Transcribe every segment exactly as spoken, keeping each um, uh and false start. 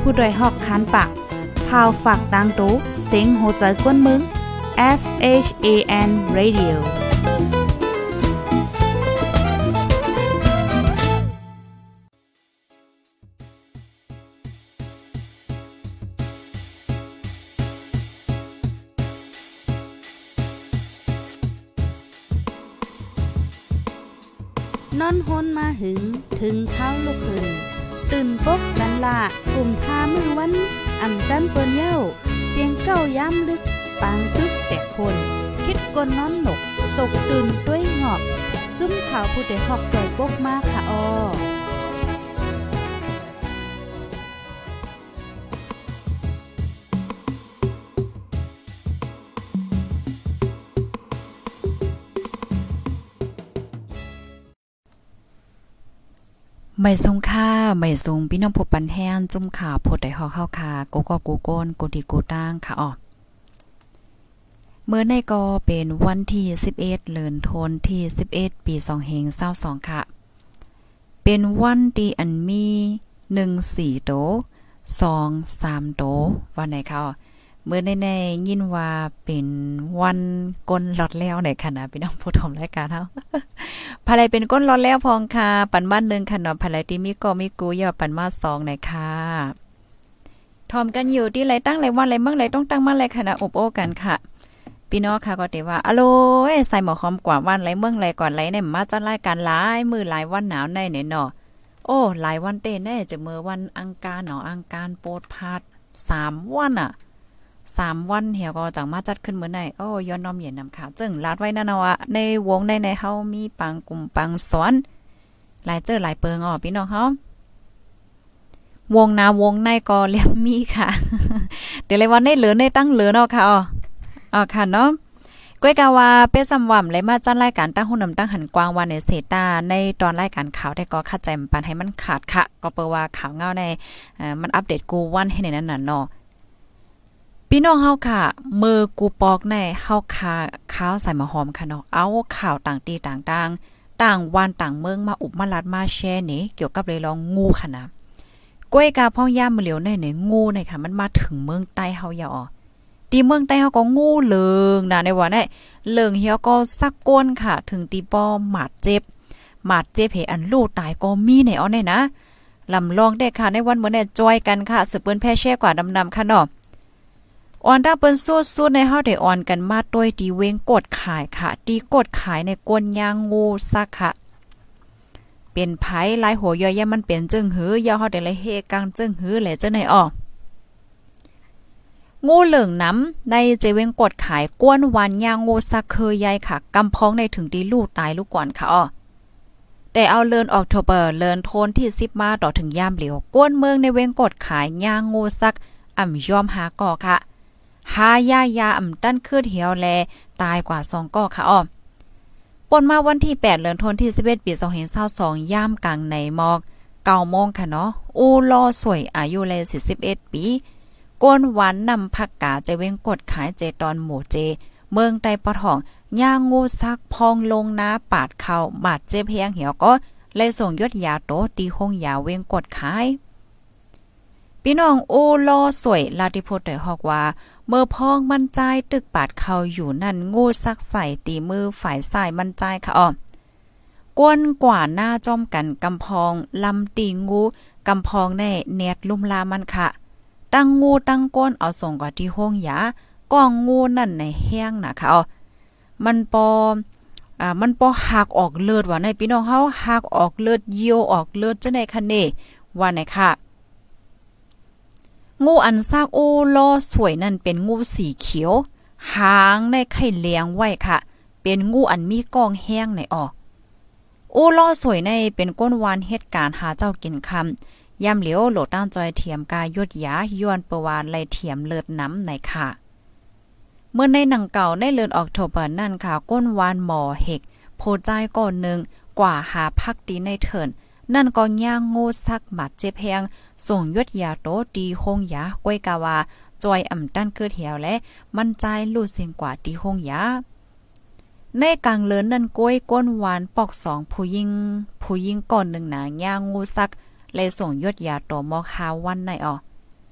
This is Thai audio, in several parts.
ผู้ดยหอกคันปากพาวฝากดังตู้เซ็งโหใจกวนมึง S H A N Radioนอนฮนมาหึงถึงเท้าลูกหึงตื่นปกกันละกลุ่มทามือวันอ่ำจันเปิ้นเย้าเสียงเก้าย้ำลึกปางตึกแต่คนคิดกนนอนหนกตกตื่นด้วยหงอบจุ้มขาวผู้ใดหอกใจปกมากค่ะออไม่ทรงค่าไม่ทรงพี่น้องผู้ปันแห้งจุ่มข่าวโพดได้ฮอกเข้าคาโกก็กูโกนกูดีกูตั้งค่ะอ๋อเมื่อในก็เป็นวันที่สิบเอ็ดเดือนธันวาคมที่สิบเอ็ดปีสองพันยี่สิบสองค่ะเป็นวันที่อันมีหนึ่ง สี่โตสอง สามโตวันไหนค่ะเมื่อในๆยินว่าเป็นวันก้นลอดแล้วไหนค่ะนะพี่น้องผู้ชมรายการเฮาภายเป็นก้นลอดแล้วพองค่ะปันบ้านนึงค่ะเนาะภายที่มีก็มีกูอย่าปันมาสองไหนค่ะทอมกันอยู่ที่ไรตั้งไรวันไรเมืองไรต้องตั้งมาไรค่ะนะอบโอ้กันค่ะพี่น้องค่ะก็ได้ว่าอะโลยใส่หมอคอมกว่าวันไรเมืองไรก่อนไรเนี่ยมาจัดรายการหลายมื้อหลายวันหนาวในเนี่ยเนาะโอ้หลายวันเต้แน่จะมื้อวันอังคารเนาะอังคารโปดพาดสามวันอ่ะสามวันเหี่ยวก็จังมาจัดขึ้นมื้อไหนโอ้ย้อนน้อมเย็นนำค่ะจึงลาดไว้นั่นเนาะอะในวงในในเฮามีปังกลุ่มปังสอนหลายเจอหลายเปิงอ๋อพี่น้องเฮาวงนาวงในก็เรียบมีค่ะเดี๋ยวเลยวันในเหลือในตั้งเหลือเนาะค่ะอ๋ออ๋อค่ะเนาะก้อยกาว่าเป้ซ้ำว่ำเลยมาจัดรายการตั้งหุ่นนำตั้งหันกวางวันในเซตาในตอนรายการข่าวแต่ก็เข้าใจมันปันให้มันขาดค่ะก็เปิดว่าข่าวเงาในเอ่อมันอัปเดตกูวันให้ในนั้นน่ะเนาะพี่น้องเฮาค่ะมือกูปอกในเฮาคาข้าวใส่มาหอมค่ะเนาะเอาข่าวต่างตีต่างต่างต่างวันต่างเมืองมาอุบมาลัดมาแชร์นี่เกี่ยวกับเลยลองงูค่ะนะก้อยกาพ่อย่ามมื้อเหลียวในในงูในค่ะมันมาถึงเมืองใต้เฮาอย่าอ๋อตีเมืองใต้เฮาก็งูเลิงนะในว่าได้เลิงเฮียก็สักก้นค่ะถึงตีป้อหมาดเจ็บหมาดเจ็บให้อันลูกตายก็มีในอ๋อเนี่ยนะลำลองได้ค่ะในวันมื้อนี้จอยกันค่ะสืบเปิ้นแพ่แช่กว่าดำๆค่ะเนาะออนถ้าเปิ้นสู้ๆในเฮาได้ออนกันมาด้วยตีเวงกดขายค่ะตีกดขายในกวนยางงูซักค่ะเป็นไผหลายหัวย่อยๆมันเป็นจึงหือยาเฮาได้เลยเฮกังจึงหือแหละจังไหนอ้องูเหลืองน้ำในเจเวงกดขายกวนวันยางงูซักเคยใหญ่ค่ะกำพ้องในถึงตีลูกตายลูกก่อนค่ะอ้อแต่เอาเลินออกโทเบอร์เลินโทนที่สิบมาต่อถึงยามเหลียวกวนเมืองในเวงกดขายยางงูซักอ่ำยอมหาก่อค่ะหายายาอ่ำตั้นคืดเหี่ยวแลตายกว่าสองก่อค่ะอ้อปนมาวันที่แปดเดือนธันวาคมที่สิบเอ็ดปีสองพันยี่สิบสองย่ามกลางในหมอกเก้าโมงค่ะเนาะอูลอสวยอายุเลยสี่สิบเอ็ดปีก้นหวานนำผักกาจะเว้งกดขายเจตอนหมู่เจเมืองใต้ปะทองย่างงูซักพองลงนาปาดเข่าบาดเจ็บเพียงเหี่ยวก็เลยส่งยศยาโตตีห้องยาเว้งกดขายพี่น้องโอลอสวยลาติโพดได้ฮอกว่าเมื่อพองมันใจตึกปาดเข่าอยู่นั่นงูซักใส่ตีมือฝ่ายซ้ายมันใจค่ะอ้อกวนกว่าหน้าจ้อมกันกำพองลำตีงูกำพองแน่เน็ดลุ่มลามันค่ะตั้งงูตั้งก้นเอาส่งกว่าที่ห้องยาก้องงูนั่นในแห้งนะคะอ๋อมันปออ่ามันปอหักออกเลือดว่าในพี่น้องเฮาหักออกเลือดเยี่ยวออกเลือดจังได๋คะเน่ว่าไหนค่ะงูอันซากโอลอสวยนั่นเป็นงูสีเขียวหางในไข่เลี้ยงไว้ค่ะเป็นงูอันมีกองแห้งในออกโอลอสวยในเป็นก้นวานเหตุการณ์หาเจ้ากินคำย่ำเหลียวโหลดตั้งจอยเทียมกายยดยาย้อนประวานไล่เทียมเลือดน้ำในค่ะเมื่อในหนังเก่าได้เลือนออกโทเบอร์นั่นค่ะก้นวานหมอเฮกโพใจก่อนหนึ่งกว่าหาพักตีในเถินนั่นก็ย่างงูซักหมัดเจ็บแพงส่งยดยาโตตีห้องยาก้วยกาวาจอยอ่ำตั้นเกิดเหี่ยวและมันใจลู่เสียงกว่าตีห้องยาในกลางเลินนั่นก้วยก้นวานปอกสองผู้ยิงผู้ยิงก่อนหนึ่งหนาย่างงูซักเลยส่งยดยาโตมอกหาวันในออ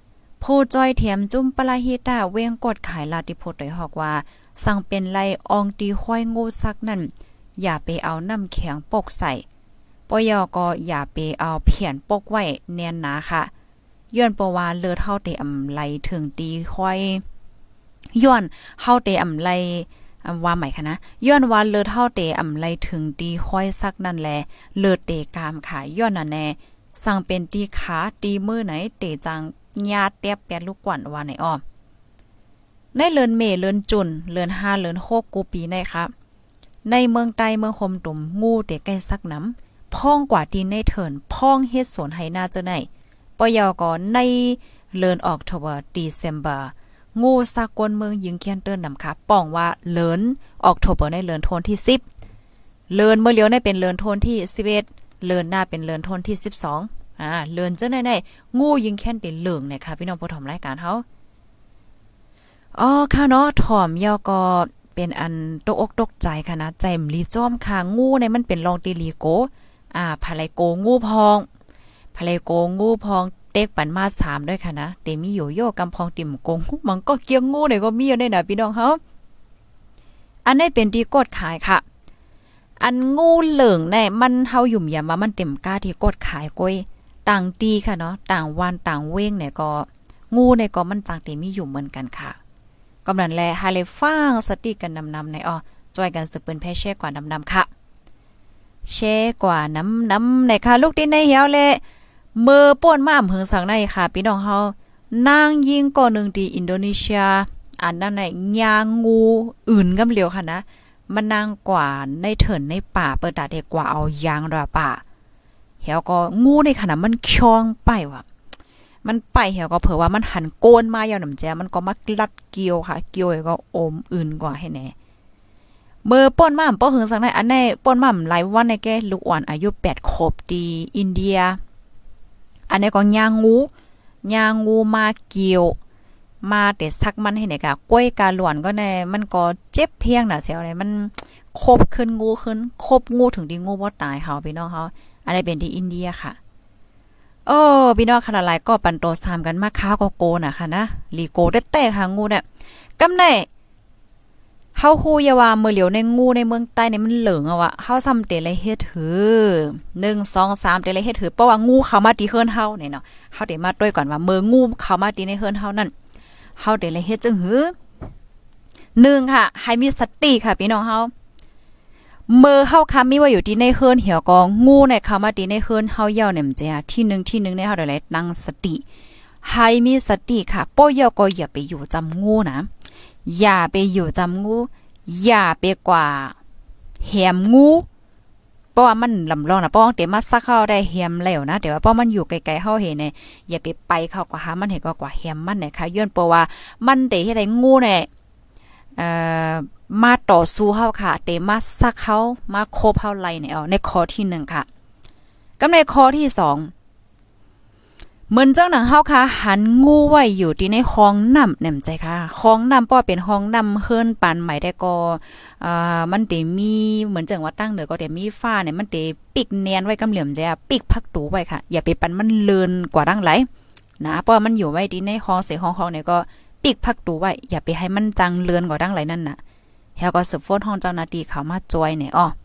ผู้จ้อยเทียมจุ้มปลาฮิตาเว้งกดขายลาติโพดได้ฮอกว่าสั่งเป็นไรอองตีห้อยงูซักนั่นอย่าไปเอาน้ำแข็งปกใส่ปยอก็อย่าไปเอาเพียนปกไว้แน่นหนาค่ะย้อนประว่าเลือดเฮาเตอำไลถึงตีห้อยย้อนเฮาเตอำไลอำว่าใหม่ค่ะนะย้อนว่าเลือดเฮาเตอำไลถึงตีห้อยซักนั่นแลเลือดเตกามค่ะย้อนนั่นแน่สั่งเป็นตีขาตีมือไหนเตจังญาติแตบแปดลูกกวนว่าไหนอ้อในเลือนเมเลือนจุนเลือนห้าเลือนหกกูปีในครับในเมืองใต้เมืองคมตุ่มงูเตะใกล้ซักน้ำพ่องกว่าดินในเถินพ่องเฮ็ดสวนไหนาเจ้าไหนปยอก่อนในเลือนออกโทเบอร์ดีเซมเบอร์งูสากลเมืองยิงเคียนเติ้นนำค่ะป้องว่าเลือนออกโทเบอร์ในเลือนโทนที่สิบเลือนเมื่อเลี้ยวในเป็นเลือนโทนที่สิบเอ็ดเลือนหน้าเป็นเลือนโทนที่สิบสองอ่าเลือนเจ้าไหนๆงูยิงแค้นติเหลืองเนี่ยค่ะพี่น้องผู้ชมรายการเฮาอ๋อค่ะเนาะถ่อมยอก็เป็นอันตกอกตกใจค่ะนะใจมลีจ้อมค่ะงูเนี่ยมันเป็นลองตีลีโกอ่าภาไลโกงูพองภาไลโกงูพองเต็กปันมาสามด้วยค่ะนะเตมีอยู่โยกำพองติ่มกงมันก็เกี่ยงงูเนี่ยก็มีอยู่ในน่ะพี่น้องเฮาอันนี้เป็นที่กดขายค่ะอันงูเหลืองเนี่ยมันเฮาหยุ่มยามว่ามันเต็มกล้าที่กดขายก้อยต่างตีค่ะเนาะต่างวันต่างเว้งเนี่ยก็งูเนี่ยก็มันจังเตมีอยู่เหมือนกันค่ะกำลังแลฮาเลฟังสติกันนำๆในอ้อจอยกันสึกเป็นแพ่แช่กว่านำๆค่ะแช่กว่าน้ำๆในค่ะลูกดินในเหี่ยวเลยมือป่วนมาอำเภอสังในค่ะพี่น้องเฮานางยิงก่อหนึ่งที่อินโดนีเซียอันนั้นในยางงูอื่นกำเหลียวค่ะนะมันนางกว่าในเถินในป่าเปิดตาเด็กกว่าเอายางระป่าเหี่ยวก็งูในขณะมันช่องไปว่ะมันไปเหี่ยวก็เผื่อว่ามันหันโกนมายาวหนำแจมันก็มักลัดเกี่ยวค่ะเกี่ยวก็อมอื่นกว่าให้แน่เมื่อป้นม่ำป้อหึงสังในอันในป้นม่ำหลายวันในแกลูกอ่อนอายุแปดขวบดีอินเดียอันนี้ก็ยางงูยางงูมาเกี่ยวมาแต่สักมันให้ไหนกะกล้วยกาหลวนก็แน่มันก็เจ็บเพียงน่ะเสียวอะไรมันคบขึ้นงูขึ้นคบงูถึงที่งูบ่ตายเฮาพี่น้องเฮาอันนี้เป็นที่อินเดียค่ะโอ้พี่น้องขนาดหลายก็ปันโตสามกันมาค้าก็โกน่ะค่ะนะลีโกเต้ๆค่ะงูเนี่ยกำไดเฮาฮู้อย่าว่ามื้อเหลียวในงูในเมืองใต้นี่มันเหลืองอ่ะว่ะเฮาซ้ำเตเลยเฮ็ดหือหนึ่ง สอง สามเตเลยเฮ็ดหือเพราะว่างูเข้ามาตีเฮือนเฮานี่เนาะเฮาได้มาด้วยก่อนว่ามื้องูเข้ามาตีในเฮือนเฮานั่นเฮาได้เลยเฮ็ดจังหือหนึ่งค่ะให้มีสติค่ะพี่น้องเฮาเมื่อเฮาคำมีว่าอยู่ที่ในเฮือนเหี่ยวก็งูในเข้ามาตีในเฮือนเฮาเย่าเนี่ยมจ้ะที่หนึ่งที่หนึ่งในเฮาได้เลยตั้งสติให้มีสติค่ะป้อยก็อย่าไปอยู่จำงูนะอย่าไปอยู่จำงูอย่าไปกว่าแหมงูเพราะว่ามันลำลองนะป้องเดี๋ยวมาซักเข้าได้แหมแล้วนะแต่ว่าป้อมันอยู่ไกลๆเฮาเห็นเนี่ยอย่าไปไปเข้ากว่าหามันเห็นก็กว่าแหมมันเนี่ยค่ะย้อนเพราะว่ามันได้เฮ็ดให้งูเนี่ยเอ่อมาต่อสู้เฮาค่ะเตมาซักเฮามาโคบเฮาไล่เนี่ยเอาในข้อที่หนึ่งค่ะกับในข้อที่สองเหมือนจังหนังเฮาค่ะหันงูไว้อยู่ที่ในห้องน้ำแหนมใจค่ะห้องน้ำป้อเป็นห้องน้ำเฮิรนปานใหม่ได้ก็เอ่อมันเตมีเหมือนจังว่าตั้งเหนือก็แต่มีฟ้าเนี่ยมันเตปิกเนียนไว้กำเหลี่ยมใจปิกพักตูไว้ค่ะอย่าไปปันมันเลินกว่าดังไหลนะเพราะมันอยู่ไว้ที่ในห้องเสห้องๆเนี่ยก็ปิกพักตูไว้อย่าไปให้มันจังเลินกว่าดังไหลนั่นน่ะเฮาก็สืบฟ้นห้องเจ้าหน้าที่เข้ามาจอยเนี่ยอ้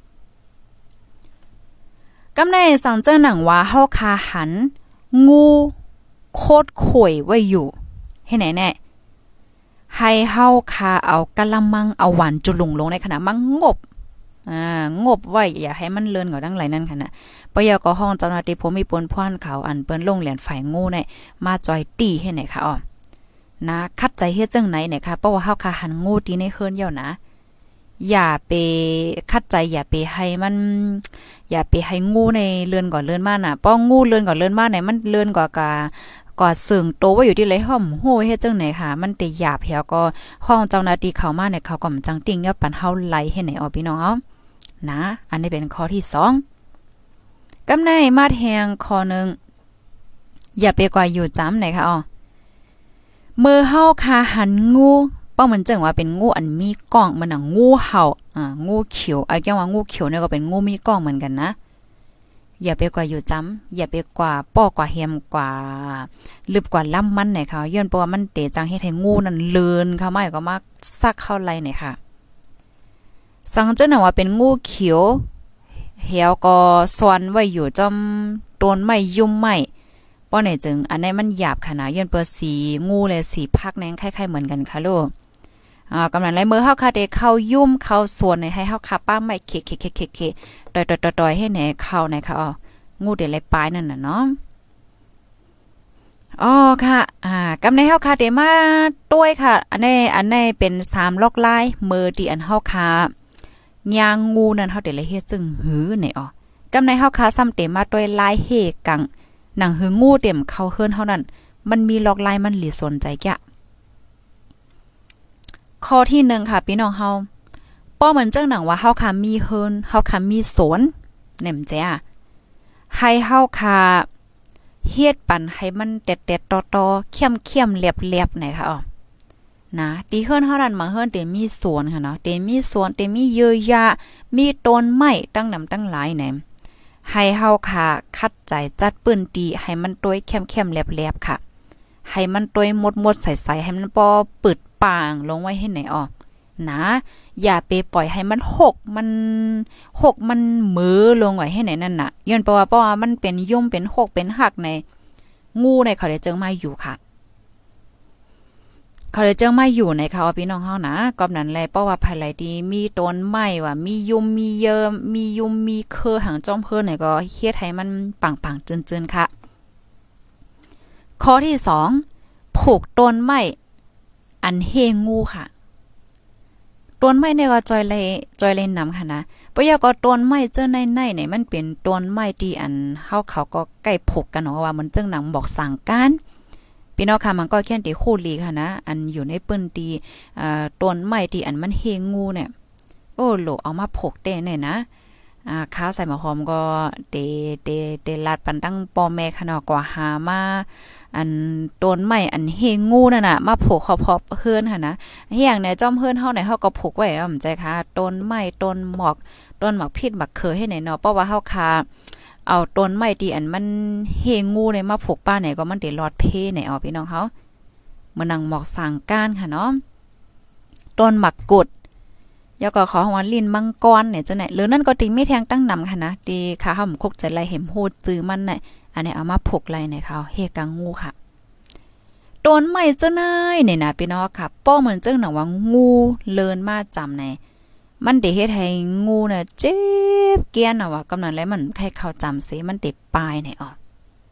อกำในสั่งเจ้าหนังว่าเฮาคาหันงูโคตรข่วยไว้อยู่ให้ไหนแน่ให้เฮาคาเอากะละมังเอาหวานจุลุงลงในขณะมังงบอ่างบไว้อย่าให้มันเลินกว่าดังไหลนั่นค่ะนะปยกห้องเจ้าหน้าที่ผมมีปนพ่อนเขาอันเปิ้นลงเหรียญฝ่ายงูเนี่ยมาจอยตีให้ไหนค่ะอ้อนะคัดใจเฮ็ดจังไหนเนี่ยค่ะเพราะว่าเฮาคาหันงูตีในเฮือนเหี่ยวนะอย่าไปคัดใจอย่าไปให้มันอย่าไปให้งูในเรือนก่อนเรือนมาน่ะป้องงูเรือนก่อนเรือนมาไหนมันเรือนกว่ากะกอดสึงโตไว้อยู่ที่ไรห่อมโหเฮ็ดจังไหนค่ะมันติหยาบเหี่ยวก็ห้องเจ้าหน้าที่เข้ามาเนี่ยเขาก็จังติ่งยอดปันเฮาไหลให้ไหนออพี่น้องเอานะอันนี้เป็นข้อที่สองกำในมาแทงข้อนึงอย่าไปกว่าอยู่จ้ำไหนค่ะอ๋อมือเฮาคาหันงูป้องมันจังว่าเป็นงูอันมีกล้องมันน่ะงูเห่าอ่างูเขียวไอ้แก้ว่างูเขียวเนี่ยก็เป็นงูมีกล้องเหมือนกันนะอย่าไปกว่าอยู่จ้ำอย่าไปกว่าป้อกว่าเฮียมกว่าลึบกว่าล่ำมันไหนค่ะย้อนเพราะว่ามันเตะจังเฮ็ดให้งูนั่นเลินเข้ามาก็มาซักเข้าไหลไหนค่ะสังเจ้าหน่ะว่าเป็นงูเขียวเหี่ยวก็ซอนไว้อยู่จอมต้นไม้ยุ่มไม้ป้อไหนจึงอันนี้มันหยาบขนาดย้อนเปิ้สีงูเลยสีพักแนงคล้ายๆเหมือนกันค่ะลูกอ่ากำลังไล่มือเฮาค่ะเด้เข้ายุ่มเข้าสวนให้เฮาค่ะป้าไม้เขๆๆๆต่อยๆๆๆให้แหนเข้าไหนค่ะอ๋องูเดี๋ยวไล่ปลายนั่นน่ะเนาะอ๋อค่ะอ่ากำในเฮาค่ะเดมาต้วยค่ะอันนี้อันนี้เป็นสามล็อกลายมือที่อันเฮาค่ะยางงูนั่นเฮาได้เลยเฮ็ดจึงหือนี่อ๋อกำในเฮาค่ะซ้ำเต็มมาต้วยลายเฮกังหนังหืองูเต็มเข้าเฮือนเฮานั่นมันมีล็อกลายมันหลีสนใจแกะข้อที่หนึ่งค่ะพี่น้องเฮาป้อเหมือนจังหนังว่าเฮาค่ะมีเฮือนเฮาค่ะมีสวนแหนมแจ้ให้เฮาค่ะเฮ็ดปันให้มันแตะๆตอๆเขี้ยมๆเรียบๆไหนค่ะอ๋อนะตีเฮือนเฮานั่นมาเฮือนเตมีสวนค่ะเนาะเตมีสวนเตมีเยอะยะมีต้นไม้ตั้งนำตั้งหลายแหนมให้เฮาค่ะคัดใจจัดปื้นตีให้มันต้วยเข้มๆแหลบๆค่ะให้มันต้วยมดๆใสๆให้มันบ่ปึดป่างลงไว้ให้ไหนอ๋อนะอย่าไปปล่อยให้มันหกมันหกมันมือลงไว้ให้ไหนนั่นน่ะย้อนเพราะว่าเพราะว่ามันเป็นยุ่มเป็นหกเป็นหักในงูในเขาได้เจิงมาอยู่ค่ะเขาได้เจิงมาอยู่ในเขาพี่น้องเฮานะกอบนั้นแลเพราะว่าภายไหลดีมีต้นไม้ว่ามียุ่มมีเยิมมียุ่มมีเคอหางจ้อมเพิ่นเนี่ยก็เฮ็ดให้มันปังๆจืนๆค่ะข้อที่สองผูกต้นไม้อันเฮงูค่ะต้นไม้เนี่ยก็จอยเลยจอยเลยนำค่ะนะปะยาก็ต้นไม้เจ้าในๆเนี่ยมันเป็นต้นไม้ที่อันเฮาเขาก็ใกล้พกกันเนาะว่ามันจึงหนังบอกสั่งการพี่น้องค่ะมันก็เขียนที่คู่ลีค่ะนะอันอยู่ในปื้นตีเอ่อต้นไม้ที่อันมันเฮงูเนี่ยโอ้โหเอามาพกได้เนี่ยนะอ่าข้าวใส่หมะหอมก็เตเตเตลัดปันตั้งปอแม่ค่ะเนาะก็หามาอันต้นไม้อันเฮงูนั่นน่ะมาผูกเขาพอเฮือนหั่นนะเฮียงเนี่ยจ้อมเฮือนเฮาเนี่ยเฮาก็ผูกไว้อ่ำใจค่ะต้นไม้ต้นหมอกต้นหมากพิษหมากเคยให้ไหนเนาะเพราะว่าเฮาคาเอาต้นไม้ที่อันมันเฮงูเนี่ยมาผูกป้าไหนก็มันได้รอดเพไหนอ๋อพี่น้องเฮามื้อนังหมอกสางก้านค่ะเนาะต้นหมากกุดแล้วก็ขอว่าลิ้นมังกรเนี่ยจังไหนหรือนั่นก็ติมีแทงตั้งนำค่ะนะตีขาห่ำคุกใจไรเห็มโหดซื้อมันน่ะอันนี้เอามาพกไรในเขาเฮกังงูค่ะต้นไม้เจ้านายเนี่ยนะพี่น้องค่ะป้อเหมือนจังหนังว่างูเลินมาจำในมันได้เฮ็ดให้งูน่ะเจ็บเกียนน่ะว่ากำนันแล้วมันใครเข้าจำเสมันติดปลายเนี่ยอ๋อ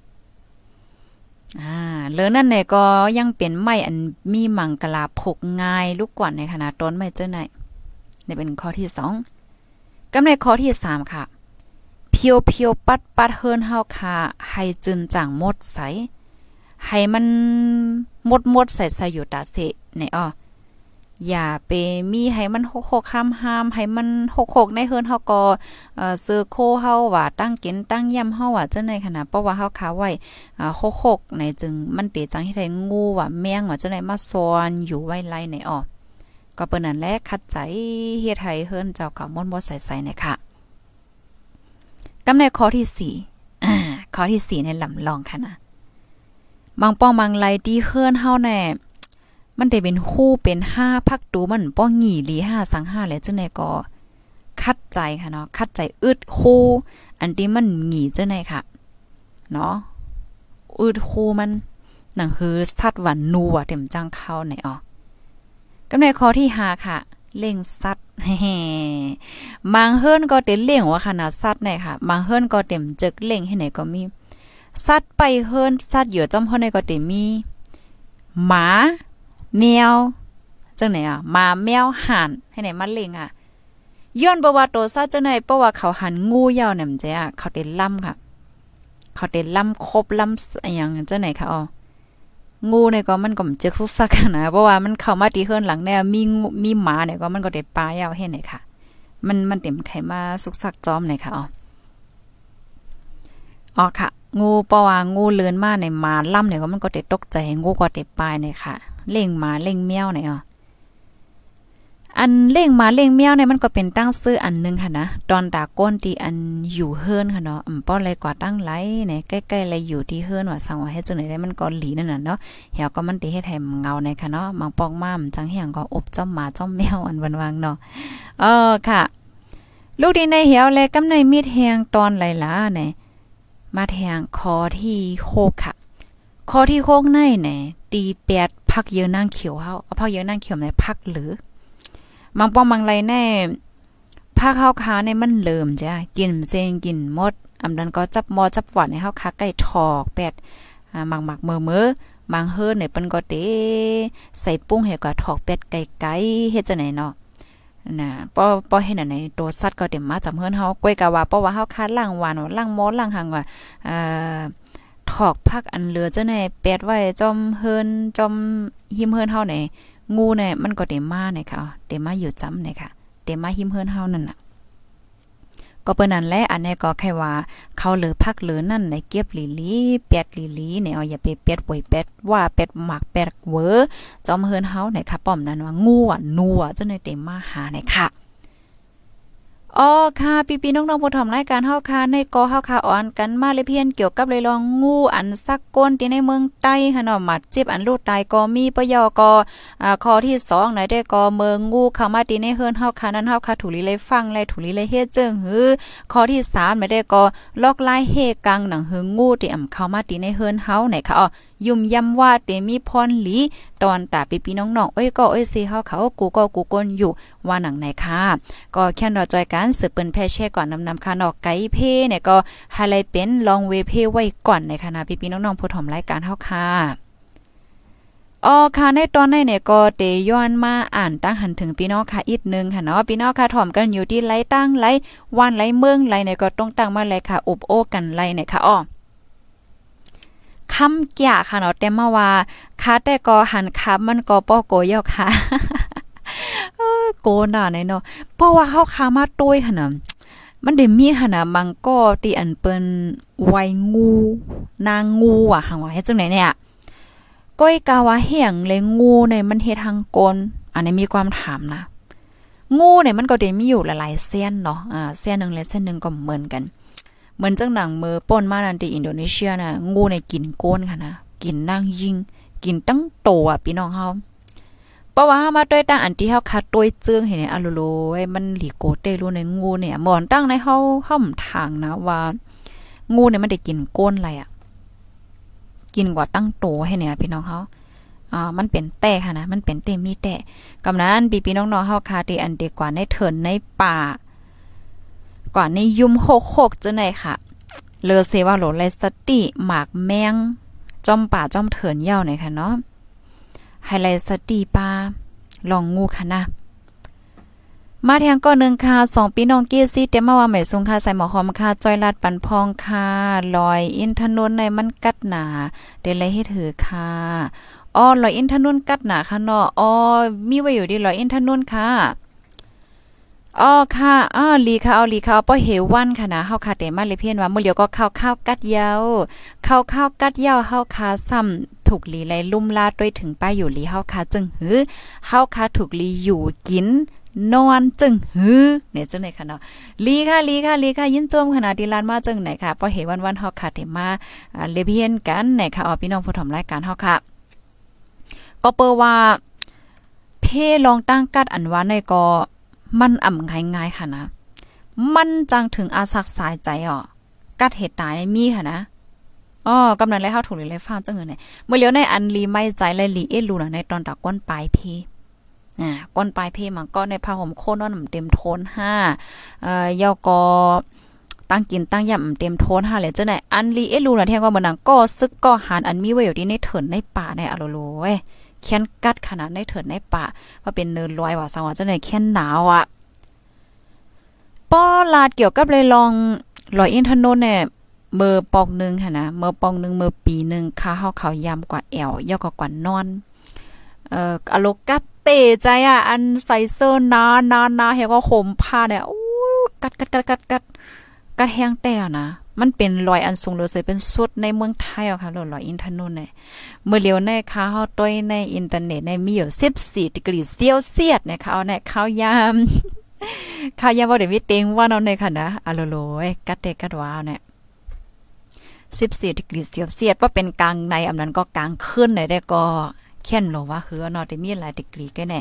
อ่าเลินนั่นเนี่ยก็ยังเป็นไม้อันมีมังกลาพกง่ายลูกกว่าในขณะต้นไม้เจ้านายนี่เป็นข้อที่สองกำในข้อที่สามค่ะเพียวเพียวปัดปัดเฮิรนเฮาค่ะให้จึนจ่างหมดใสให้มันหมดหมดใส่ใส่อยู่ตาเสในอ้ออย่าไปมีให้มันหกๆห้ามๆให้มันหกๆในเฮิรนเฮาก็เอ่อซื้อโคเฮาว่าตั้งกินตั้งย่ำเฮาว่าจังได๋ขนาดเพราะว่าเฮาค้าไว้อ่าหกๆในจึงมันเตจังเฮ็ดให้งูว่าแมงว่าจังได๋มาซ่อนอยู่ไว้ไล่ในอ้อก็เปิ้นนั่นแหละคัดใจเฮ็ดให้เฮิรนเจ้าก็ม่วนบ่ใส่ๆเนี่ยค่ะกำในข้อที่สี่อ่าข้อที่สี่ในลำลองค่ะนะบางป้องบางไลที่เฮิรนเฮาแน่มันได้เป็นคู่เป็นห้าพักตูมันป้องหงีหลีห้าสังห้าแล้วจังได๋ก็คัดใจค่ะเนาะคัดใจอึดคู่อันที่มันหงีจังได๋ค่ะเนาะอึดคู่มันหนังคือสัตว์หวานนัวเต็มจังเข้าไหนอ๋อกำในข้อที่ห้าค่ะเล่งสัตว์แฮ่บางเฮิรนก็เต็มเล่งว่าขนาดสัตว์ไหนค่ะบางเฮิรนก็เต็มจึกเล่งให้ไหนก็มีสัตว์ไปเฮิรนสัตว์เหยื่อจอมเฮิรนไหนก็เต็มมีหมาแมวจังไหนอ่ะหมาแมวห่านให้ไหนมาเล่งอ่ะย้อนบ่ว่าโตสัตว์จังไหนเพราะว่าเขาหันงูยาวนั่นจ้ะเขาเต็มล่ำค่ะเขาเต็มล่ำครบล่ำอหยังจังไหนค่ะอ๋องูเนี่ยก็มันก็มันจึกสุกซักนะเพราะว่ามันเข้ามาที่เฮือนหลังแนวมีมีหมาเนี่ยก็มันก็ได้ปลายาวเฮ็ดไหนค่ะมันมันเต็มไขมาสุกซักจอมไหนค่ะอ๋ออ๋อค่ะงูเพราะว่างูเลื้อนมาในหมาล่ำเนี่ยก็มันก็ได้ตกใจงูก็ได้ปลายเนี่ยค่ะเล่งหมาเล่งแมวเนี่ยอ๋ออันเล่งมาเล่งแมวเนี่ยมันก็เป็นตั้งซื้ออันนึงค่ะนะตอนตาก้นที่อันอยู่เฮิรนค่ะเนาะอืมป้อเลยกว่าตั้งไหลเนี่ยใกล้ๆเลยอยู่ที่เฮิรนว่าสั่งว่าเฮ็ดจังได๋ได้มันก็หลีนั่นน่ะเนาะเหี่ยวก็มันติเฮ็ดให้เงาในค่ะเนาะบางปอกม้ามจังเหี่ยงก็อบจ้อมหมาจ้อมแมวอันวันวางเนาะเออค่ะลูกดีในเหี่ยวแลกำในมีดแหงตอนไหลหลาเนี่ยมาแทงคอที่โคกค่ะคอที่โคกในเนี่ยตีแปดพักเยอะนางเขียวเฮาเอาพักเยอะนางเขียวในพักหรือบางป้อมบางไรแน่ผ้าข้าวขาในมันเริ่มจ้ะกินเซงกินมดอำดันก็จับมอจับหวานในข้าวขาไก่ถอกแปดอ่าหมักหมักเมื่อเมื่อบางเฮิรเนี่ยเปิ้นก็เตใส่ปุ้งให้ก็ถอกเป็ดไก่ไก่เฮ็ดจังไหนเนาะน่ะป้อป้อเฮ็ดอันไหนตัวสัตว์ก็เต็มมาจากเฮิรนเฮาก้อยกะว่าป้อว่าเฮาคาล้างหวานล้างมอล้างหังว่าเอ่อถอกพักอันเหลือจังไหนเป็ดไว้จอมเฮิรนจอมหิมเฮิรนเฮาไหนงูเนี่ยมันก็เต็มมาเนี่ยค่ะเต็มมาอยู่จ้ำเนี่ยค่ะเต็มมาหิมเฮิรนเฮานั่นน่ะก็เปิ้นนั่นแหละอันนี้ก็แค่ว่าเขาเหลือพักเหลือนั่นในเก็บลีลีเป็ดลีลีเนี่ยเอาอย่าไปเป็ดป่วยเป็ดว่าเป็ดหมักเป็ดเวอจอมเฮิรนเฮาเนี่ยค่ะป้อมนั้นว่างูอ่ะนัวจังได๋เต็มมาหาเนี่ยค่ะอ๋อค่ะพี่ๆน้องๆผู้ทำรายการเฮาค่ะในกอเฮาค่ะอ่อนกันมาเลยเพียนเกี่ยวกับเลยลองงูอันซักก้นที่ในเมืองใต้ค่ะเนาะหมัดเจ็บอันลูดตายก็มีปยอกอ่าข้อที่สองไหนได้ก็เมืองงูเข้ามาที่ในเฮือนเฮาค่ะนั้นเฮาค่ะถูลีเลยฟังเลยถูลีเลยเฮ็ดจึงหือข้อที่สามไหนได้ก็ลอกลายเฮกังหนังหืองูที่อ่ำเข้ามาที่ในเฮือนเฮาไหนค่ะอ๋อยุ่มย่ำว่าเตมีพรหลีตอนตาพี่ๆน้องๆเอ้ยก็เอ้ยสิเฮาเขากูก็กูกนอยู่ว่าหนังไหนค่ะก็แค่นอจอยการสืบเปิ้นแพ่แช่ก่อนนำๆค่ะนอกไกด์เพเนี่ยก็ไฮไลท์เป็นลองเวเพไว้ก่อนในคณะพี่ๆน้องๆผู้ถมรายการเฮาค่ะอ๋อค่ะในตอนนี้เนี่ยก็เตย้อนมาอ่านตั้งหันถึงพี่น้องค่ะอีกนึงค่ะเนาะพี่น้องค่ะถ่อมกันอยู่ที่ไลตั้งไลวันไลเมืองไลเนี่ยก็ต้องตั้งมาเลยค่ะอบโอ้กันไลเนี่ยค่ะอ้อคำแก่ค่ะเนาะแต่มาว่าค่ะแต่ก็หันคับมันก็ป้อโกยอกค่ะเออโกน่ะเนาะเพราะว่าเฮาคามาต้วยหั่นน่ะมันได้มีหั่นน่ะบางก็ที่อันเปิ้นไวงูนางงูอ่ะหังว่าเฮ็ดจังได๋เนี่ยก้อยกาว่าเฮียงเลยงูเนี่ยมันเฮ็ดทางกลอันนี้มีความถามนะงูเนี่ยมันก็ได้มีอยู่หลายๆเส้นเนาะอ่าเส้นนึงและเส้นนึงก็เหมือนกันเหมือนจังหนังมือป่นมานั่นที่อินโดนีเซียน่ะงูเนี่ยกินก้นค่ะนะกินนางยิงกินตั้งโตอ่ะพี่น้องเฮาเพราะว่ามาด้วยตั้งอันที่เฮาคัดต้วยเจืองเห็นเนี่ยอะโลโลไอ้มันหลีโกเตรู้ในงูเนี่ยหมอนตั้งในเฮาเฮาทางนะว่างูเนี่ยมันได้กินก้นอะไรอ่ะกินกว่าตั้งโตให้เนี่ยพี่น้องเฮาอ่ามันเป็นแต่ค่ะนะมันเป็นเตมีแต่กำนั้นพี่ๆน้องๆเฮาคาที่อันเด็กกว่าในเถินในป่ากว่าในยุ่มโคกๆจังได๋ค่ะเลอเซว่าโหลไลสติหมากแมงจอมป่าจอมเถินยาวหน่อยค่ะเนาะไฮไลท์สติปาลองงูค่ะนะมาแทงก็หนึ่งค่ะสองปีน้องเกซี่เต็มมาว่าใหม่ทรงค่ะใส่หมอหอมค่ะจอยลาดปันพองค่ะลอยอินทนนท์ในมันกัดหนาเดลให้ถือค่ะอ้อลอยอินทนนท์กัดหนาค่ะเนาะอ้อมีไว้อยู่ดีลอยอินทนนท์ค่ะอ๋อค่ะอ้อลีค่ะเอาลีค่ะเอาป้อเหววันค่ะนะเฮาค่ะแต่มาเลยเพี้ยนว่ามื้อเดียวก็ข้าวข้าวกัดยาวข้าวข้าวกัดยาวเฮาค่ะซ้ำถูกลีไลลุ่มลาดด้วยถึงป้าอยู่ลีเฮาค่ะจึงหือเฮาค่ะถูกลีอยู่กินนอนจึงหือเนี่ยจังไหนค่ะเนาะลีค่ะลีค่ะลีค่ะยินจมขนาดที่ลานมาจังไหนค่ะป้อเหววันๆเฮาค่ะแต่มาอ่าเลยเพี้ยนกันไหนค่ะอ๋อพี่น้องผู้ถมรายการเฮาค่ะก็เปิ้ว่าเพลองตั้งกัดอันว่าในก็มันอ่ำง่ายๆค่ะนะมันจังถึงอาสักสายใจอ่อกัดเหตุตายในมีค่ะนะอ๋อกำนันเลยเฮาถูกเลยฟ้าจังเงินเนี่ยเมื่อเลี้ยวในอันลีไม่ใจเลยลีเอลูน่ะในตอนตะก้นปลายเพอ่าก้นปลายเพมันก็ในผ้าห่มโคนนอนเต็มโทนห้าเอ่อยอกอตั้งกินตั้งย่ำเต็มโทนห้าเลยจังไหนอันลีเอลูน่ะแทงว่าเหมือนหนังก็ซึกก็หานอันมีไว้อยู่ที่ในเถินในป่าในอะโลโลเว้ยแค้นกัดขนาดในเถินในป่าว่าเป็นเนินลอยว่าสังว่าจังได๋แค้นหนาวอ่ะป้อลาดเกี่ยวกับเลยลองลอยอินทนนท์เนี่ยเมื่อปองนึงค่ะนะเมื่อปองนึงเมื่อปีนึงค่าเฮาเขายำกว่าแอวยาวกว่ากว่านอนเอ่ออโลกัดเตใจอ่ะอันใส่เสื้อนานานาเฮาก็ห่มผ้าเนี่ยโอ้กัดกัดกัดกัดกัดก็แห้งแต่นะมันเป็นรอยอันสูงเลยสิเป็นสุดในเมืองไทยอ่ะค่ะรอยอินทนนท์เนี่ยเมื่อเร็วในค่ะเฮาต้อยในอินเทอร์เน็ตในมีอยู่สิบสี่ดีกรีเซลเซียสเนี่ยค่ะเอาเนี่ยข้าวยามข้าวยามบ่ได้มีเต็งว่าเนาะในค่ะนะอะโลโลยกัดเตกัดว้าวเนี่ยสิบสี่ดีกรีเซลเซียสว่าเป็นกลางในอันนั้นก็กลางขึ้นได้ก็แค่นโลว่าคือเนาะได้มีหลายดีกรีก็แน่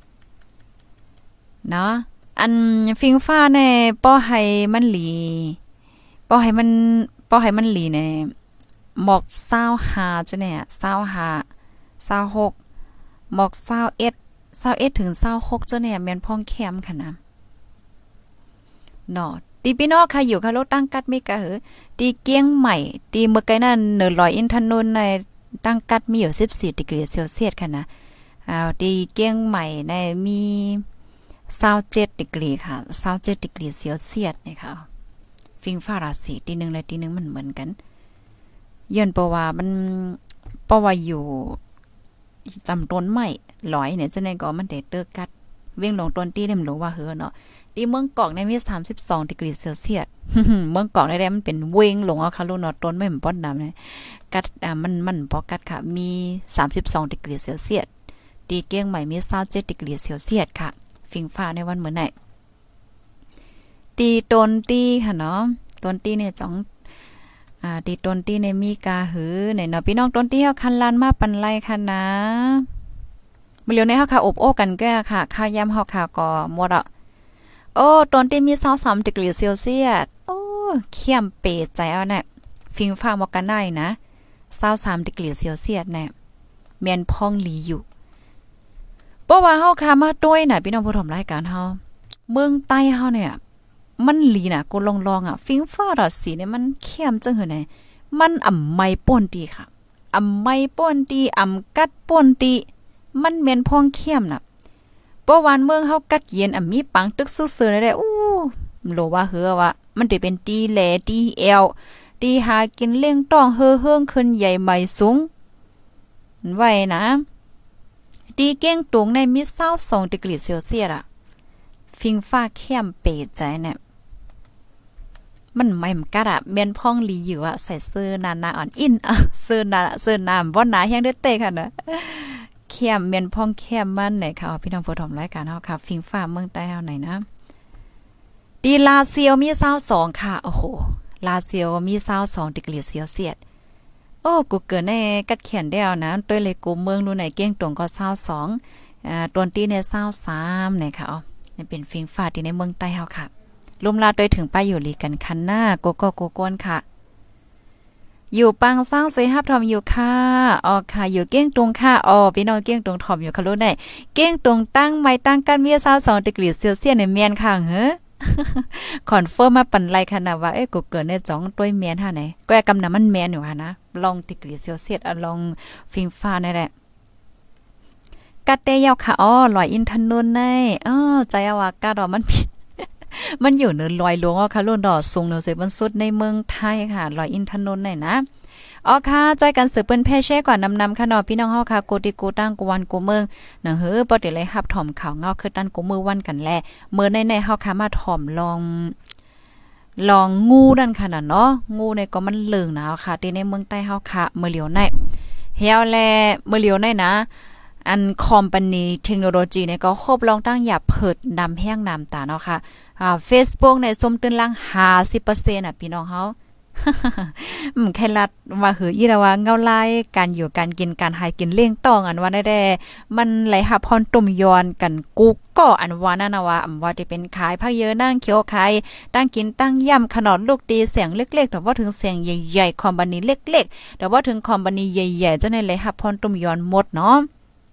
เนาะอันฟิงฟ้าในป้อให้มันหลีป้อให้มันป้อให้มันหลีเนี่ยหมอกเศร้าหาจ้ะเนี่ยเศร้าหาเศร้าหกหมอกเศร้าเอ็ดเศร้าเอ็ดถึงเศร้าหกจ้ะเนี่ยแม่นพ้องแคมค่ะนะเนาะตีพี่น้องค่ะอยู่ค่ะรถตั้งกัดมีกะเหอตีเกียงใหม่ตีเมื่อไกลนั้นหนึ่งร้อยอินทนนท์ในตั้งกัดมีอยู่สิบสี่ดีกรีเซลเซียสค่ะนะอ่าตีเกียงใหม่ในมียี่สิบเจ็ดดีกรีค่ะยี่สิบเจ็ดดีกรีเซลเซียสนี่ค่ะฟิงฟ้าราศีตีหนึ่งและตีหนึ่งมันเหมือนกันย้อนเพราะว่ามันเพราะว่าอยู่จำต้นไม้หลอยเนี่ยจะในก็มันได้เตอกัดเว้งลงต้นตีได้มันรู้ว่าเฮือเนาะตีเมืองกอกในมีสามสิบสองดีกรีเซลเซียสเมืองกอกได้มันเป็นเว้งลงเอาค่ะลูกเนาะต้นไม่เหมือนป้อนดำเนี่ยกัดอ่ามันมันบ่กัดค่ะมีสามสิบสองดีกรีเซลเซียสตีเกียงใหม่มียี่สิบเจ็ดดีกรีเซลเซียสค่ะฟิงฟ้าในวันเหมือนไหนตีต้นตีค่ะเนาะต้นตีเนี่ยจ้องอ่าตีต้นตีในมีกาหือในเนาะพี่น้องต้นตีเฮาคันลานมาปันไลค่ะนะมื้อเร็วในเฮาค่ะอบโอ้กันแก้ค่ะข้าวยำเฮาค่ะก็หมดอ่ะโอ้ต้นตีมียี่สิบสามดีกรีเซลเซียสโอ้เข้มเปใจเอาแน่ฟิงฟ้าบ่กันได้นะยี่สิบสามดีกรีเซลเซียสแน่แม่นพองหลีอยู่เพราะว่าเฮาค่ะมาด้วยน่ะพี่น้องผู้ชมรายการเฮาเมืองใต้เฮาเนี่ยมันหลีน่ะกูลองๆอ่ะฟิงฟ้าราศีเนี่ยมันเข้มจังหือไหนมันอ่ำไม่ป่นตีค่ะอ่ำไม่ป่นตีอ่ำกัดป่นตีมันแม่นพองเข้มน่ะเพราะวันเมืองเฮากัดเย็นอ่ำมีปังตึกซื่อๆได้อู้โลว่าเฮือว่ามันได้เป็นตีแหลตีแอวตีหากินเลี้ยงต้องเฮือเฮืองขึ้นใหญ่ใหม่สูงไว้นะตีเก้งตุงในมียี่สิบสองดีกรีเซลเซียสอ่ะฟิงฟ้าเข้มเปใจเนี่ยมันไม่มกัดอ่ะเมียนพ่องหลีอยู่อ่ะใส่เสื้อนานาอ่อนอินอ่ะเสื้อนาเสื้อน้ำบ่หนาแห้งเด้อเตะค่ะนะเข้มเมียนพ่องเข้มมันไหนค่ะพี่น้องผู้ชมรายการเฮาค่ะฟิงฟ้าเมืองใต้เฮาไหนนะตีลาเซียวมียี่สิบสองค่ะโอ้โหลาเซียวมียี่สิบสองดีกรีเซลเซียสโอ้กูเกิดในกัดเขียนได้เอานะตัวเลยกูเมืองรู้ไหนเก้งตรงก็ยี่สิบสองอ่าตัวตีเนี่ยยี่สิบสามไหนค่ะอ๋อนี่เป็นฟิงฟ้าที่ในเมืองใต้เฮาค่ะลมลาดโดยถึงป้ายอยู่ลีกันคันหน้าโกโก้โกโก้นค่ะอยู่ปังสร้างเสฮับทอมอยู่ค่ะอ๋อค่ะอยู่เก้งตรงค่ะอ๋อพี่น้องเก้งตรงทอมอยู่ค่ะรู้ได้เก้งตรงตั้งไม้ตั้งกันมียี่สิบสองดีกรีเซลเซียสในเมียนค่ะเฮ้อคอนเฟิร์มมาปันไลค่ะนะว่าเอ้กูเกิดในจ้องต้วยเมียนห่าไหนก็กำน้ำมันเมียนอยู่ค่ะนะลองดีกรีเซลเซียสลองฟิงฟ้านั่นแหละกัดเตยาวค่ะอ๋อลอยอินทนนท์ในอ้อใจเอาว่ากาดอมันผิดมันอยู่เนินลอยลวงอ่ะค่ะลุ่นดอกสูงเนินเสบันสุดในเมืองไทยค่ะลอยอินทนนท์ไหนนะอ๋อค่ะจอยกันสืบเปิ้นแพ่แช่กว่านำนำค่ะเนาะพี่น้องเฮาค่ะโกติโกตั้งกวันกูเมืองหนังเฮ้อบ่ได้เลยรับถ่อมข่าวเงาคือตั้นกูมือวันกันแลมื้อในๆเฮาค่ะมาถ่อมลองลองงูนั่นค่ะน่ะเนาะงูในก็มันเลิงหนาวค่ะที่ในเมืองใต้เฮาค่ะมื้อเหลียวในเฮียวแลมื้อเหลียวในนะอันคอมพานีเทคโนโลยีเนี่ยก็ครบลองตั้งอย่าเพิดนำแห้งน้ำตาเนาะค่ะอ่า Facebook เนี่ยส้มตื้นล่าง ห้าสิบเปอร์เซ็นต์ น่ะพี่น้องเฮาอืมแค่ลัดว่าหืออีละว่าเงาลายการอยู่การกินการหายกินเลี้ยงต้องอันว่าได้ๆมันไหลหาพรตุ่มยอนกันกุกก็อันว่านั่นน่ะว่าอำว่าจะเป็นขายผักเยอะนั่งเขียวขายตั้งกินตั้งย่ำขนาดลูกตีเสียงเล็กๆแต่ว่าถึงเสียงใหญ่ๆคอมพานีเล็กๆแต่ว่าถึงคอมพานีใหญ่ๆจะในไหลหาพรตุ่มยอนหมดเนาะ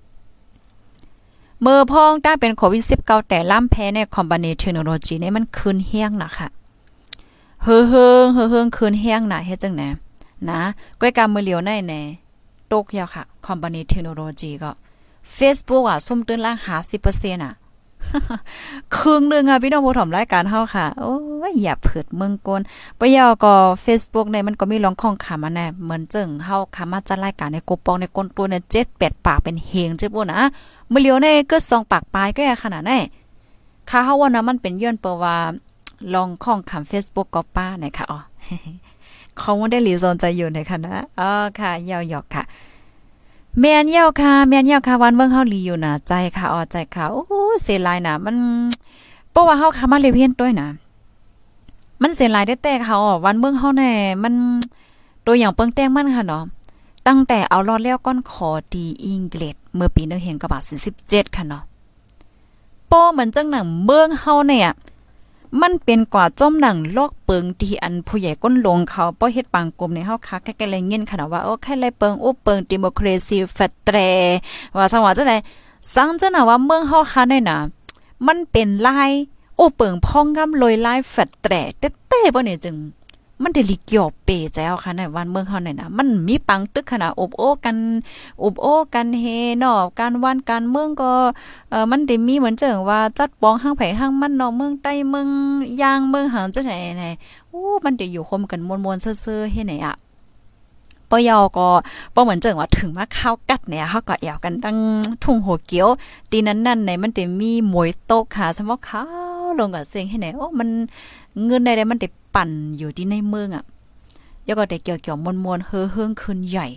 เมื่อพ้องตั้งเป็นโควิดสิบเก้าแต่ล่ำแพ้ในคอมพานีเทคโนโลยีนี่มันคืนเฮี้ยงน่ะค่ะเฮ้อเฮิงเฮ้อเฮิงคืนแห้งน่ะเฮ็ดจังได๋นะก้อยกามือเหลียวในแน่ตกยาวค่ะคอมพานีเทคโนโลยีก็ Facebook อ่ะซุ่มตื้นล่าง ห้าสิบเปอร์เซ็นต์ อ่ะครึ่งนึงอ่ะพี่น้องผู้ถมรายการเฮาค่ะโอ้ยอย่าเผิดเมืองกนปะยอก็ Facebook ในมันก็มีร้องของขามาแน่เหมือนจึงเฮาค่ะมาจัดรายการในกปองในก้นตัวเนี่ยเจ็ดแปดปากเป็นเฮงเจ้าบ่นะมือเหลียวในก็สองปากปลายก็ขนาดนั้นค่ะเฮาว่านะมันเป็นย้อนเปว่าลองข้องคำ Facebook ก็ป้าหน่อยค่ะอ๋อเขาไม่ได้หลีสนใจอยู่นะคะนะอ๋อค่ะยาวหยอกค่ะแม่นยาวค่ะแม่นยาวค่ะวันเบิ่งเฮาหลีอยู่นะใจค่ะอ๋อใจค่ะโอ้เสียหลายนะมันเพราะว่าเฮาค่ะมาเลเวียนด้วยนะมันเสียหลายได้แต่เขาอ๋อวันเบิ่งเฮาแน่มันตัวอย่างเปิ้งแต้งมันค่ะเนาะตั้งแต่เอารอดแล้วก้อนขอดีอังกฤษเมื่อปีนึงเห็นกระบาดสิบเจ็ดค่ะเนาะป้อเหมือนจังหนังเมืองเฮาเนี่ยมันเป็นกว่าจ้อมหนังลอกเปิงที่อันผู้ใหญ่ก้นลงเขาป้อเฮ็ดปังกลมในเฮาคักใกล้ๆเลยเงินค่ะว่าโอ้ใครเลยเปิงโอ้เปิงดิโมคราซีแฟตแตรว่าสังว่าจังได๋สังจังน่ะว่าเมืองเฮาค่ะได้น่ะมันเป็นลายโอ้เปิงพองกำลอยลายแฟตแตรเต้ๆบ่เนี่ยจึงมันได้ลิเกี่ยวเปใจเอาค่ะในวันเมืองเฮาเนี่ยนะมันมีปังตึกขนาดอบโอ้กันอบโอ้กันเฮเนาะการวันการเมืองก็เอ่อมันได้มีเหมือนเจิงว่าจัดปองห้างไผห้างมันเนาะเมืองใต้เมืองยางเมืองหางจังไหนไหนโอ้มันได้อยู่คมกันมวนๆซื่อๆเฮ็ดไหนอ่ะปอยอก็บ่เหมือนเจิงว่าถึงมาข้าวกัดเนี่ยเฮาก็แอวกันตั้งทุ่งหัวเกี้ยวตีนั้นๆในมันได้มีหมวยโตกค่ะสมมุติข้าวลงกับเสียงเฮ็ดไหนโอ้มันเงินใดๆมันได้ปั่นอยู่ที่ในเมืองอ่ะแล้วก็ได้เกี่ยวๆมวนๆเฮ้อเฮิงคืนใหญ่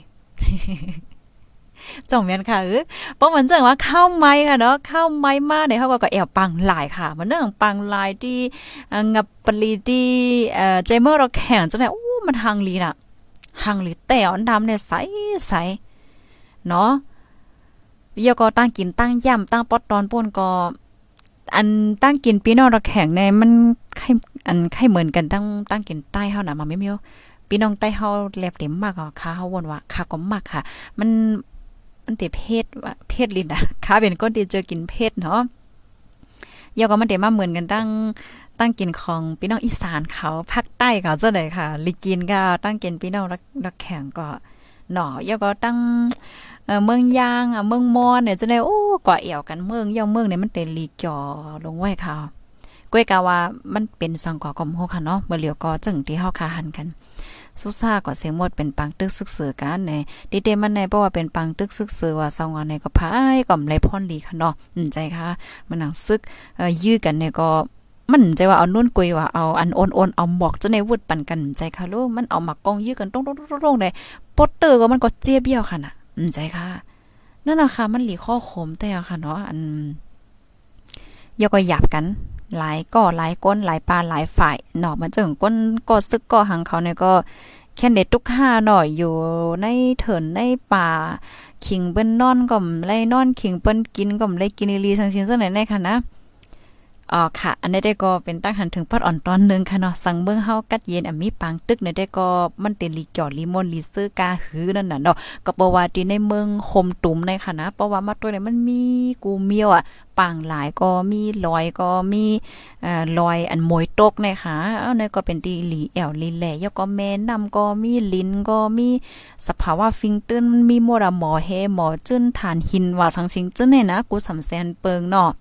จ่องแม่นค่ะเออบ่เหมือนจังว่าข้าวไม้ค่ะเนาะข้าวไม้มาเนี่ยเฮาก็แอวปังหลายค่ะมันเรื่องปังหลายที่งับปลีที่เอ่อใจเมื่อเราแข่งจังได๋โอ้มันหังลีน่ะหังลีแต่อันดำเนี่ยใสๆเนาะแล้วก็ตั้งกินตั้งย่ำตั้งปอดตอนป่นก็อันตั้งกินพี่น้องเราแข่งในมันไข่อันไข่เหมือนกันตั้งตั้งกินใต้เฮาน่ะมาไม่มีพี่น้องใต้เฮาแลบเหลมมากอ่ะค่ะเฮาวนว่าค่ะก็มากค่ะมันมันติเพศว่าเพศลิ้นน่ะค่ะเป็นคนที่เจอกินเพศเนาะยอก็มันได้มาเหมือนกันตั้งตั้งกินของพี่น้องอีสานเขาภาคใต้เขาจังได๋ค่ะลิกินก็ตั้งกินพี่น้องรักแข่งก็เนาะยอก็ตั้งเอ่อเมืองยางอ่ะเมืองมอนเนี่ยจังได๋โอ้ก่อเอี่ยวกันเมืองย่อเมืองเนี่ยมันเป็นลีจ่อลงไว้ค่ะก้วยกะว่ามันเป็นสังกอกอมโหค่ะเนาะเมื่อเหลียวก็จึงที่เฮาคาหันกันสุซ่าก็เสียงหมดเป็นปังตึกซึกเสือกันในดิเดมันในเพราะว่าเป็นปังตึกซึกเสือว่าสังว่าในก็พายก่อมไรพรลีค่ะเนาะอืมใจค่ะมันหนังซึกเอ่อยื้อกันเนี่ยก็มันใจว่าเอานุ่นกุยว่าเอาอันโอนๆเอาหมอกจะในวุดปันกันใจค่ะลูกมันเอาหมักกองยื้อกันตรงๆๆๆได้โปสเตอร์ก็มันก็เจี๊ยบเบี้ยวค่ะน่ะอืมใจค่ะนั่นน่ะค่ะมันหลีข้อขมแต่ค่ะเนาะอันยก็หยาบกันหลายก่อหลายก้นหลายปลาหลายฝ่ายเนาะมันจึงก้นก็ซึกก็หังเขาเนี่ยก็แค่เด็ดทุกห้าหน่อยอยู่ในเถินในป่าขิงเปิ้นนอนก่อมไล่นอนขิงเปิ้นกินก่อมไล่กินอีลีซังซินซังไหนได้ค่ะนะอ๋อค่ะอันนี้ได้ก็เป็นตั้งหันถึงพอดอ่อนตอนนึงค่ะเนาะสั่งเบิ่งเฮากัดเย็นอ่ะมีปังตึกเนี่ยได้ก็มันเป็นลีจ่อลีมอนลีซื้อกาหือนั่นน่ะเนาะก็บ่ว่าที่ในเมืองคมตุ่มในค่ะนะเพราะว่ามาตัวเนี่ยมันมีกูเมียวอ่ะปังหลายก็มีลอยก็มีเอ่อลอยอันมวยตกในค่ะเอาเนี่ยก็เป็นที่ลีแอวลีแลยก็แม่นำก็มีลิ้นก็มีสภาวะฟิงตึ้นมีหมดหมอเฮหมอจึ้นฐานหินว่าสังสิงจึ้นเนี่ยนะกูสำแสนเปิงเนาะ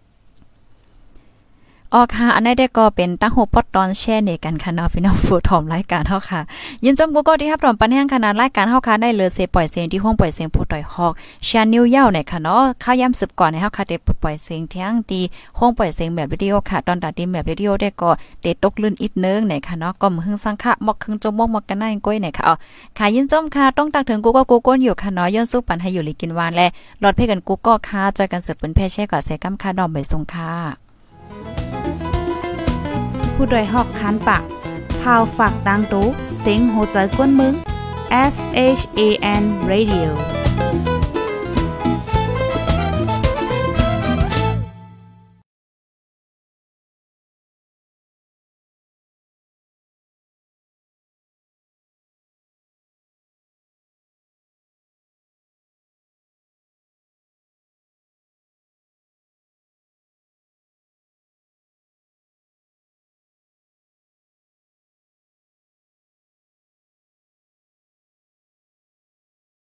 อ๋อค่ะอันนี้ได้ก็เป็นตั้งหัวปอดตอนแช่เนกันค่ะเนาะพี่น้องผู้ถอมรายการเฮาค่ะยินจมกูก็ที่รับรองปันแห้งขนาดรายการเฮาค่ะได้เลยเสปล่อยเสียงที่ห้องปล่อยเสียงผู้ต่อยฮอกชาแนลยาวเนี่ยค่ะเนาะข้าวยามสืบก่อนให้เฮาค่ะได้ปล่อยเสียงเที่ยงดีห้องปล่อยเสียงแบบวิดีโอค่ะตอนตัดดีแบบวิดีโอได้ก็เตตกลื่นอีกนึงเนี่ยค่ะเนาะก็มหึงสังคะมอกครึ่งจมมอกมอกกันหน้าก้อยเนี่ยค่ะอ๋อค่ะยินจมค่ะต้องตักถึงกูก็กูก้นอยู่ค่ะเนาะย้อนสู้ปันให้อยู่ลิกินวานและรอดเพ่กันกูก็ค่ะจอยกันสืบเป็นแพ่แช่ก่อเสกำค่ะดอมใบทรงค่ะผู้ดยหอกคันปากพาวฝากดังตู้เสียงโหใจกวนมึง S H A N Radio